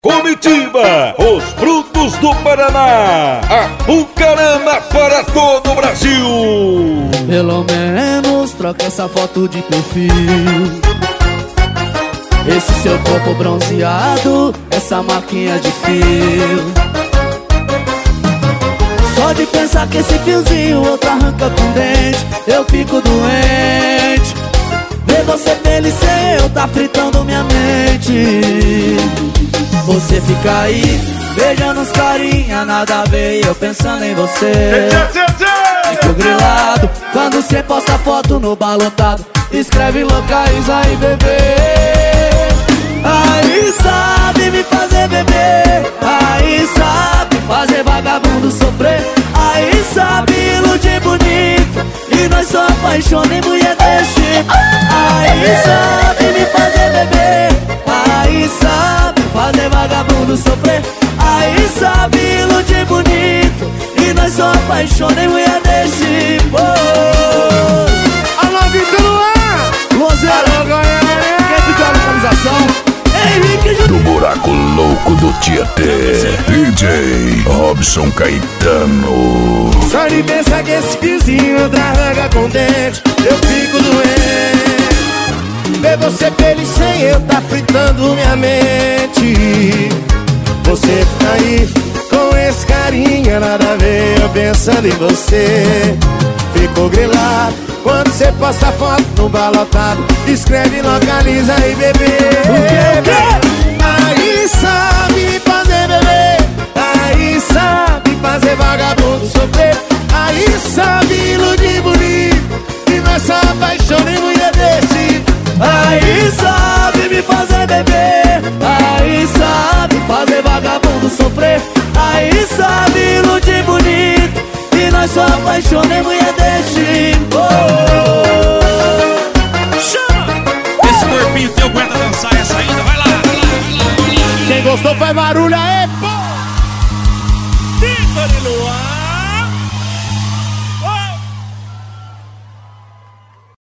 Comitiba, os frutos do Paraná, Apucarana para todo o Brasil. Pelo menos troca essa foto de perfil. Esse seu corpo bronzeado, essa marquinha de fio. Só de pensar que esse fiozinho outro arranca com dente, eu fico doente. Ver você feliz sem eu tá fritando minha mente. Você fica aí, beijando os carinha, nada a ver, eu pensando em você. Fico grilado quando cê posta foto no balotado, escreve localiza aí, bebê. Aí sabe me fazer beber, aí sabe fazer vagabundo sofrer, aí sabe iludir bonito, e nós só apaixona em mulher desse tipo. Aí sabe me fazer beber, aí sabe fazer vagabundo sofrer, aí sabe iludir bonito, e nós só apaixona em mulher desse tipo. Alô, Vitor Luan! Luanzera, quem pediu a localização? Henrique Do buraco louco do Tietê, DJ Robson Caetano. Só de pensar que esse fiozinho arranca com dente, eu fico doente. Ver você feliz sem eu tá fritando minha mente. Você tá aí com esse carinha, nada a ver, eu pensando em você. Fico grilado quando cê posta foto no balotado, escreve localiza aí, bebê. Aí sabe fazer beber, aí sabe fazer vagabundo sofrer, aí sabe iludir bonito, e nós só apaixona em mulher desse. Aí sabe me fazer beber, aí sabe fazer vagabundo sofrer, aí sabe iludir bonito, e nós só apaixona em mulher desse. Chama! Esse corpinho teu aguenta dançar essa ainda, vai lá, vai lá, vai lá, vai lá. Quem gostou faz barulho aí, pô! Vitor Luan!